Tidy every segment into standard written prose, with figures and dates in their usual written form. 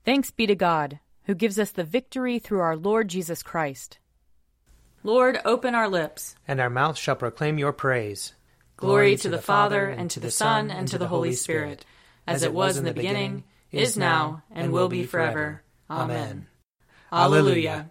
Thanks be to God, who gives us the victory through our Lord Jesus Christ. Lord, open our lips, and our mouth shall proclaim your praise. Glory to the Father, and to the Son, and to the Holy Spirit, as it was in the beginning, is now, and will be forever. Amen. Alleluia.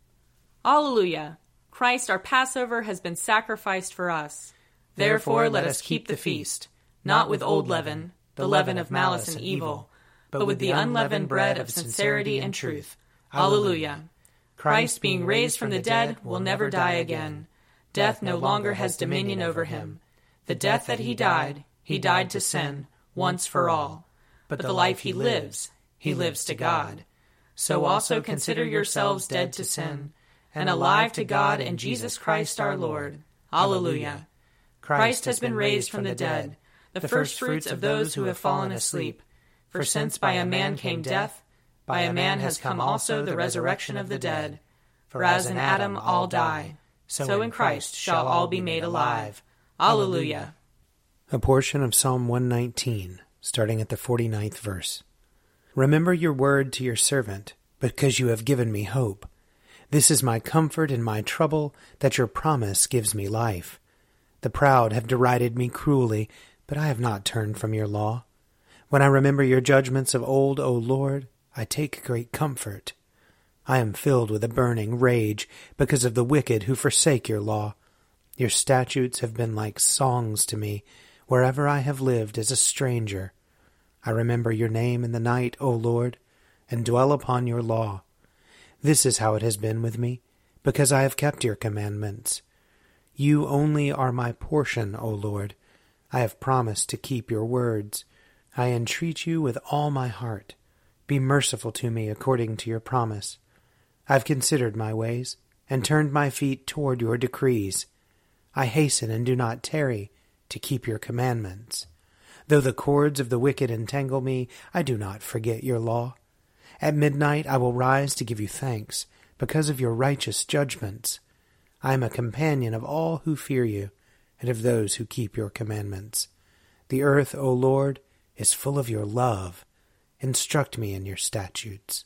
Alleluia. Christ our Passover has been sacrificed for us. Therefore let us keep the feast, not with old leaven, the leaven of malice and evil, but with the unleavened bread of sincerity and truth. Alleluia. Christ, being raised from the dead, will never die again. Death no longer has dominion over him. The death that he died to sin, once for all. But the life he lives to God. So also consider yourselves dead to sin, and alive to God in Jesus Christ our Lord. Alleluia. Christ has been raised from the dead, the firstfruits of those who have fallen asleep. For since by a man came death, by a man has come also the resurrection of the dead. For as in Adam all die, so in Christ shall all be made alive. Alleluia. A portion of Psalm 119, starting at the 49th verse. Remember your word to your servant, because you have given me hope. This is my comfort in my trouble, that your promise gives me life. The proud have derided me cruelly, but I have not turned from your law. When I remember your judgments of old, O Lord, I take great comfort. I am filled with a burning rage because of the wicked who forsake your law. Your statutes have been like songs to me, wherever I have lived as a stranger. I remember your name in the night, O Lord, and dwell upon your law. This is how it has been with me, because I have kept your commandments. You only are my portion, O Lord. I have promised to keep your words. I entreat you with all my heart. Be merciful to me according to your promise. I've considered my ways, and turned my feet toward your decrees. I hasten and do not tarry to keep your commandments. Though the cords of the wicked entangle me, I do not forget your law. At midnight I will rise to give you thanks, because of your righteous judgments. I am a companion of all who fear you, and of those who keep your commandments. The earth, O Lord, is full of your love. Instruct me in your statutes.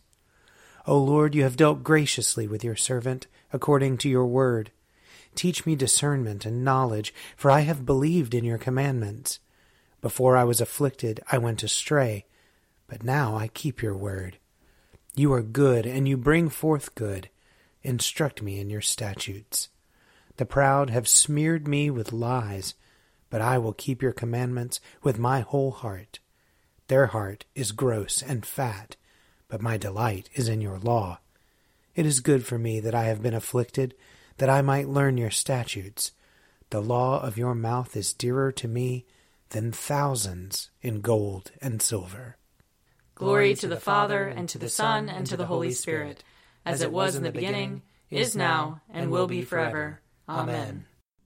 O Lord, you have dealt graciously with your servant, according to your word. Teach me discernment and knowledge, for I have believed in your commandments. Before I was afflicted, I went astray, but now I keep your word. You are good, and you bring forth good. Instruct me in your statutes. The proud have smeared me with lies, but I will keep your commandments with my whole heart. Their heart is gross and fat, but my delight is in your law. It is good for me that I have been afflicted, that I might learn your statutes. The law of your mouth is dearer to me than thousands in gold and silver. Glory to the Father, and to the Son, and to the Holy Spirit, as it was in the beginning, is now, and will be forever. Amen.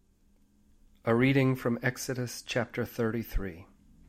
A reading from Exodus chapter 33.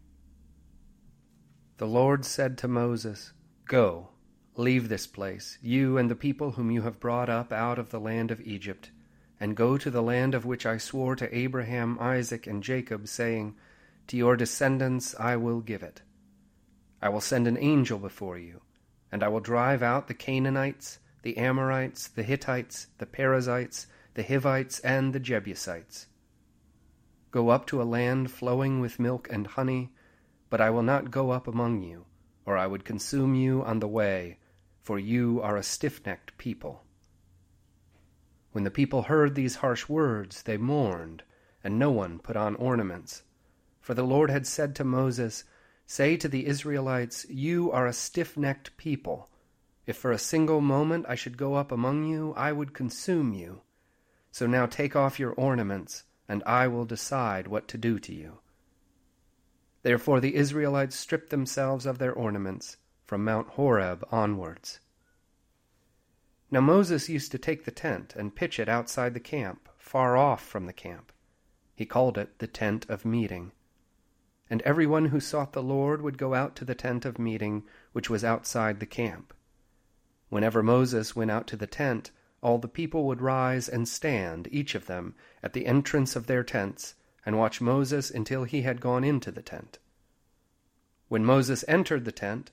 The Lord said to Moses, Go, leave this place, you and the people whom you have brought up out of the land of Egypt, and go to the land of which I swore to Abraham, Isaac, and Jacob, saying, To your descendants I will give it. I will send an angel before you, and I will drive out the Canaanites, the Amorites, the Hittites, the Perizzites, the Hivites, and the Jebusites. Go up to a land flowing with milk and honey, but I will not go up among you, or I would consume you on the way, for you are a stiff-necked people. When the people heard these harsh words, they mourned, and no one put on ornaments. For the Lord had said to Moses, Say to the Israelites, You are a stiff-necked people. If for a single moment I should go up among you, I would consume you. So now take off your ornaments, and I will decide what to do to you. Therefore the Israelites stripped themselves of their ornaments from Mount Horeb onwards. Now Moses used to take the tent and pitch it outside the camp, far off from the camp. He called it the tent of meeting. And everyone who sought the Lord would go out to the tent of meeting, which was outside the camp. Whenever Moses went out to the tent, all the people would rise and stand, each of them, at the entrance of their tents, and watch Moses until he had gone into the tent. When Moses entered the tent,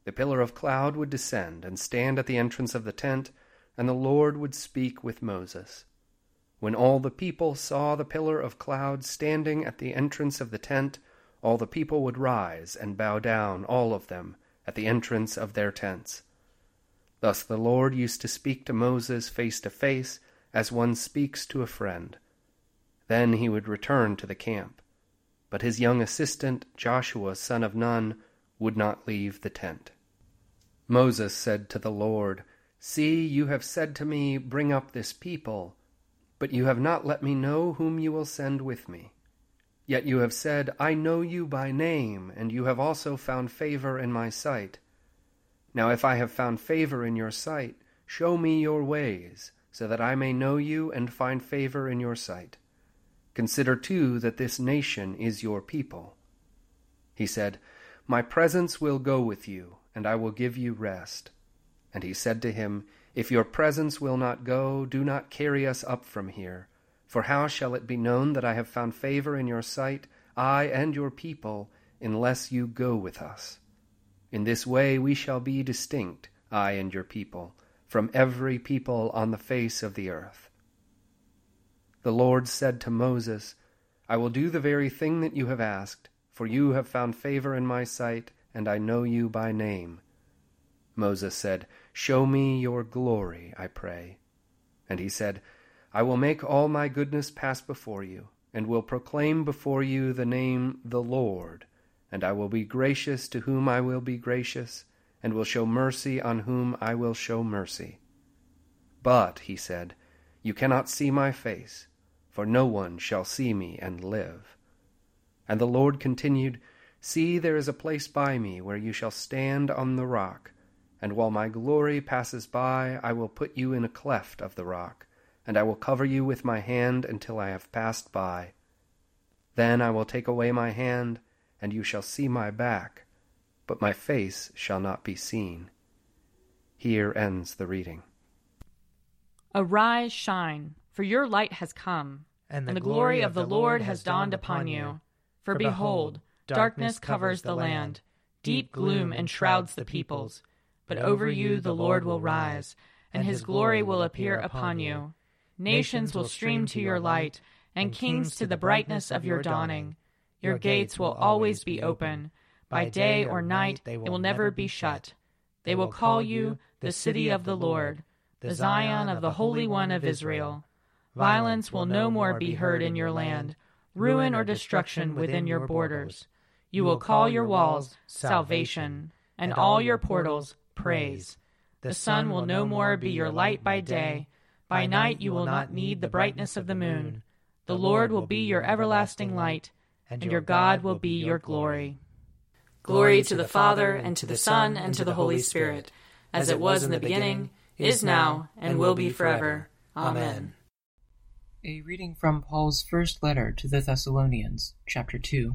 The pillar of cloud would descend and stand at the entrance of the tent, and the Lord would speak with Moses. When all the people saw the pillar of cloud standing at the entrance of the tent, all the people would rise and bow down, all of them, at the entrance of their tents. Thus the Lord used to speak to Moses face to face, as one speaks to a friend. Then he would return to the camp. But his young assistant, Joshua son of Nun, would not leave the tent. Moses said to the Lord, "See, you have said to me, 'Bring up this people,' but you have not let me know whom you will send with me. Yet you have said, 'I know you by name,' and you have also found favor in my sight. Now if I have found favor in your sight, show me your ways, so that I may know you and find favor in your sight. Consider too that this nation is your people." He said, "My presence will go with you, and I will give you rest." And he said to him, "If your presence will not go, do not carry us up from here. For how shall it be known that I have found favor in your sight, I and your people, unless you go with us? In this way we shall be distinct, I and your people, from every people on the face of the earth." The Lord said to Moses, "I will do the very thing that you have asked, for you have found favor in my sight, and I know you by name." Moses said, "Show me your glory, I pray." And he said, "I will make all my goodness pass before you, and will proclaim before you the name the Lord, and I will be gracious to whom I will be gracious, and will show mercy on whom I will show mercy. But," he said, "you cannot see my face, for no one shall see me and live." And the Lord continued, "See, there is a place by me where you shall stand on the rock, and while my glory passes by, I will put you in a cleft of the rock, and I will cover you with my hand until I have passed by. Then I will take away my hand, and you shall see my back, but my face shall not be seen." Here ends the reading. Arise, shine, for your light has come, and the glory of the Lord has dawned upon you. For behold, darkness covers the land, deep gloom enshrouds the peoples. But over you the Lord will rise, and his glory will appear upon you. Nations will stream to your light, and kings to the brightness of your dawning. Your gates will always be open. By day or night they will never be shut. They will call you the city of the Lord, the Zion of the Holy One of Israel. Violence will no more be heard in your land, ruin or destruction within your borders. You will call your walls salvation, and all your portals praise. The sun will no more be your light by day. By night you will not need the brightness of the moon. The Lord will be your everlasting light, and your God will be your glory. Glory to the Father, and to the Son, and to the Holy Spirit, as it was in the beginning, is now, and will be forever. Amen. A reading from Paul's first letter to the Thessalonians, chapter 2.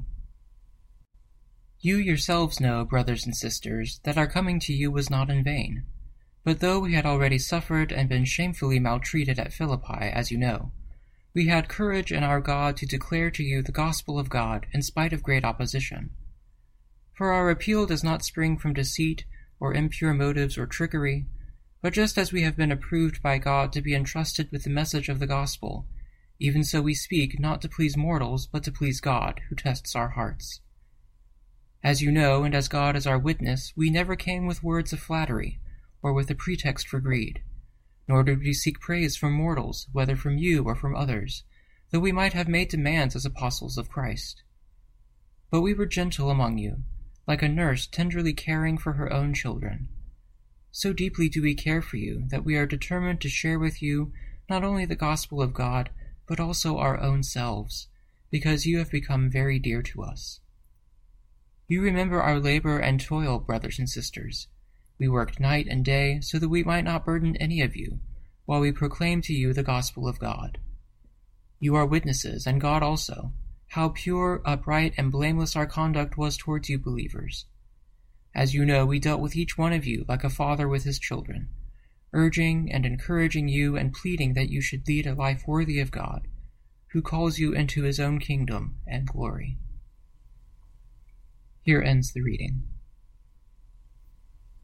You yourselves know, brothers and sisters, that our coming to you was not in vain. But though we had already suffered and been shamefully maltreated at Philippi, as you know, we had courage in our God to declare to you the gospel of God in spite of great opposition. For our appeal does not spring from deceit or impure motives or trickery, but just as we have been approved by God to be entrusted with the message of the gospel, even so we speak not to please mortals, but to please God, who tests our hearts. As you know, and as God is our witness, we never came with words of flattery, or with a pretext for greed, nor did we seek praise from mortals, whether from you or from others, though we might have made demands as apostles of Christ. But we were gentle among you, like a nurse tenderly caring for her own children. So deeply do we care for you that we are determined to share with you not only the gospel of God, but also our own selves, because you have become very dear to us. You remember our labor and toil, brothers and sisters. We worked night and day so that we might not burden any of you, while we proclaim to you the gospel of God. You are witnesses, and God also, how pure, upright, and blameless our conduct was towards you believers. As you know, we dealt with each one of you like a father with his children, urging and encouraging you and pleading that you should lead a life worthy of God, who calls you into his own kingdom and glory. Here ends the reading.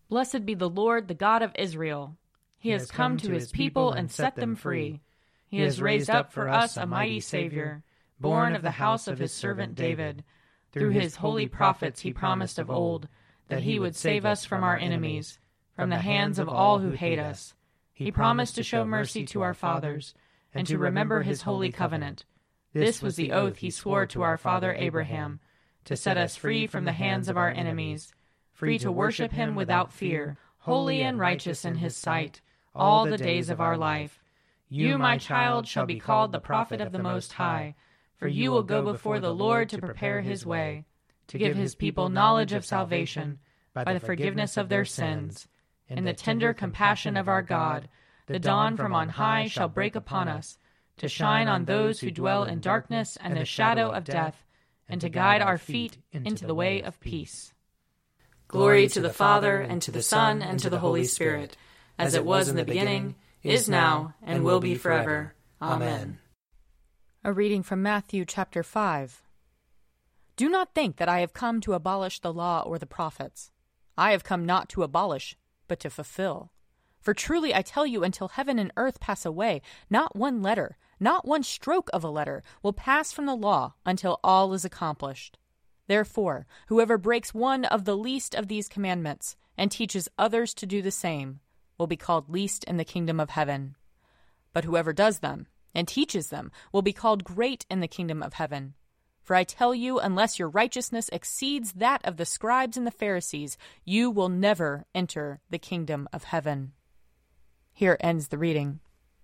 Blessed be the Lord, the God of Israel. He has come to his people and set them free. He has raised up for us a mighty Savior, born of the house of his servant David. Through his holy prophets he promised of old that he would save us from our enemies, from the hands of all who hate us. He promised to show mercy to our fathers, and to remember his holy covenant. This was the oath he swore to our father Abraham, to set us free from the hands of our enemies, free to worship him without fear, holy and righteous in his sight, all the days of our life. You, my child, shall be called the prophet of the Most High, for you will go before the Lord to prepare his way, to give his people knowledge of salvation by the forgiveness of their sins. In the tender compassion of our God, the dawn from on high shall break upon us, to shine on those who dwell in darkness and the shadow of death, and to guide our feet into the way of peace. Glory to the Father, and to the Son, and to the Holy Spirit, as it was in the beginning, is now, and will be forever. Amen. A reading from Matthew chapter 5. Do not think that I have come to abolish the law or the prophets. I have come not to abolish, but to fulfill. For truly I tell you, until heaven and earth pass away, not one letter, not one stroke of a letter, will pass from the law until all is accomplished. Therefore, whoever breaks one of the least of these commandments and teaches others to do the same will be called least in the kingdom of heaven. But whoever does them and teaches them will be called great in the kingdom of heaven. For I tell you, unless your righteousness exceeds that of the scribes and the Pharisees, you will never enter the kingdom of heaven. Here ends the reading.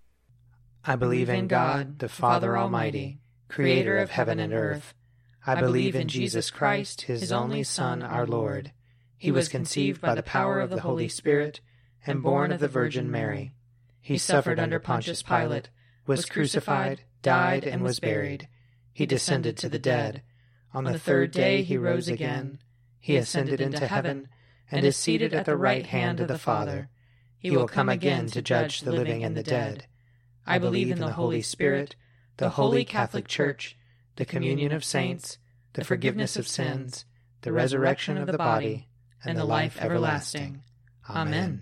I believe in God, the Father Almighty, creator of heaven and earth. I believe in Jesus Christ, his only Son, our Lord. He was conceived by the power of the Holy Spirit and born of the Virgin Mary. He suffered under Pontius Pilate, was crucified, died, and was buried. He descended to the dead. On the third day he rose again. He ascended into heaven and is seated at the right hand of the Father. He will come again to judge the living and the dead. I believe in the Holy Spirit, the Holy Catholic Church, the communion of saints, the forgiveness of sins, the resurrection of the body, and the life everlasting. Amen.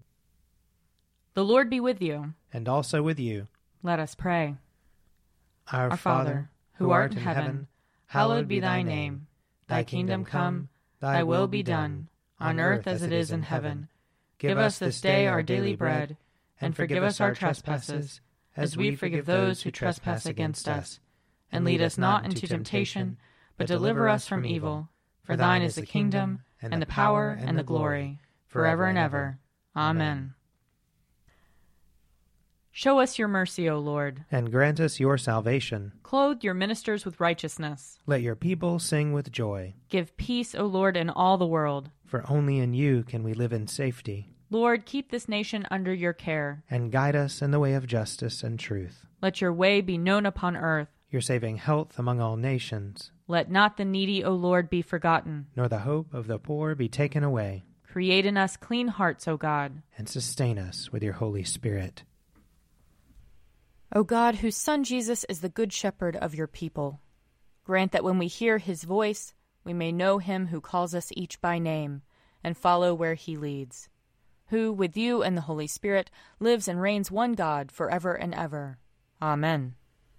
The Lord be with you. And also with you. Let us pray. Our Father, who art in heaven, hallowed be thy name. Thy kingdom come, thy will be done, on earth as it is in heaven. Give us this day our daily bread, and forgive us our trespasses, as we forgive those who trespass against us. And lead us not into temptation, but deliver us from evil. For thine is the kingdom, and the power, and the glory, forever and ever. Amen. Show us your mercy, O Lord. And grant us your salvation. Clothe your ministers with righteousness. Let your people sing with joy. Give peace, O Lord, in all the world. For only in you can we live in safety. Lord, keep this nation under your care. And guide us in the way of justice and truth. Let your way be known upon earth. Your saving health among all nations. Let not the needy, O Lord, be forgotten. Nor the hope of the poor be taken away. Create in us clean hearts, O God. And sustain us with your Holy Spirit. O God, whose Son Jesus is the good shepherd of your people, grant that when we hear his voice, we may know him who calls us each by name, and follow where he leads, who, with you and the Holy Spirit, lives and reigns one God forever and ever. Amen.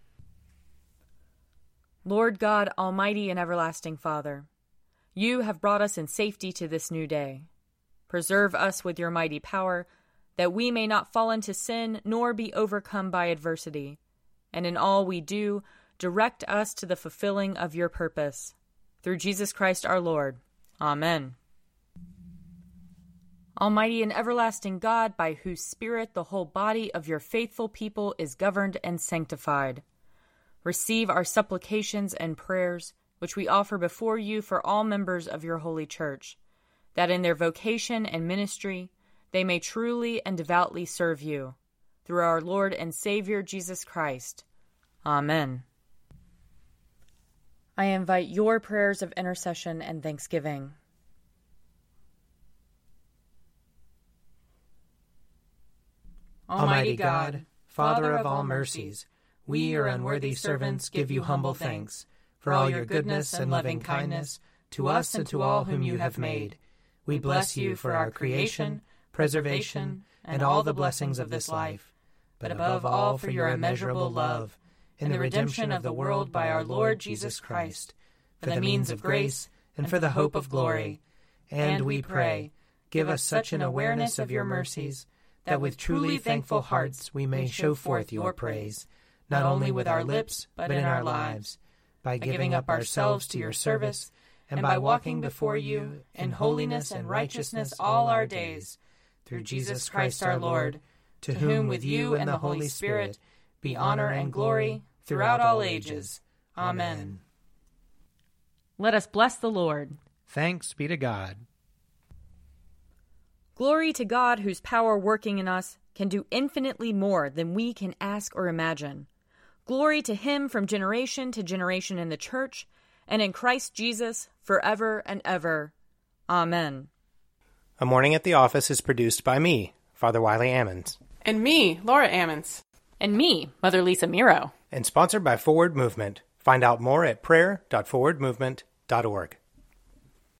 Lord God, almighty and everlasting Father, you have brought us in safety to this new day. Preserve us with your mighty power, that we may not fall into sin nor be overcome by adversity, and in all we do, direct us to the fulfilling of your purpose. Through Jesus Christ our Lord. Amen. Almighty and everlasting God, by whose Spirit the whole body of your faithful people is governed and sanctified, receive our supplications and prayers, which we offer before you for all members of your holy church, that in their vocation and ministry they may truly and devoutly serve you, through our Lord and Savior Jesus Christ. Amen. I invite your prayers of intercession and thanksgiving. Almighty God, Father of all mercies, we, your unworthy servants, give you humble thanks for all your goodness and loving kindness to us and to all whom you have made. We bless you for our creation, preservation, and all the blessings of this life, but above all for your immeasurable love, in the redemption of the world by our Lord Jesus Christ, for the means of grace, and for the hope of glory. And we pray, give us such an awareness of your mercies, that with truly thankful hearts we may show forth your praise, not only with our lips, but in our lives, by giving up ourselves to your service, and by walking before you in holiness and righteousness all our days, through Jesus Christ our Lord, to whom with you and the Holy Spirit be honor and glory throughout all ages. Amen. Let us bless the Lord. Thanks be to God. Glory to God, whose power working in us can do infinitely more than we can ask or imagine. Glory to him from generation to generation in the church and in Christ Jesus forever and ever. Amen. A Morning at the Office is produced by me, Father Wiley Ammons. And me, Laura Ammons. And me, Mother Lisa Miro. And sponsored by Forward Movement. Find out more at prayer.forwardmovement.org.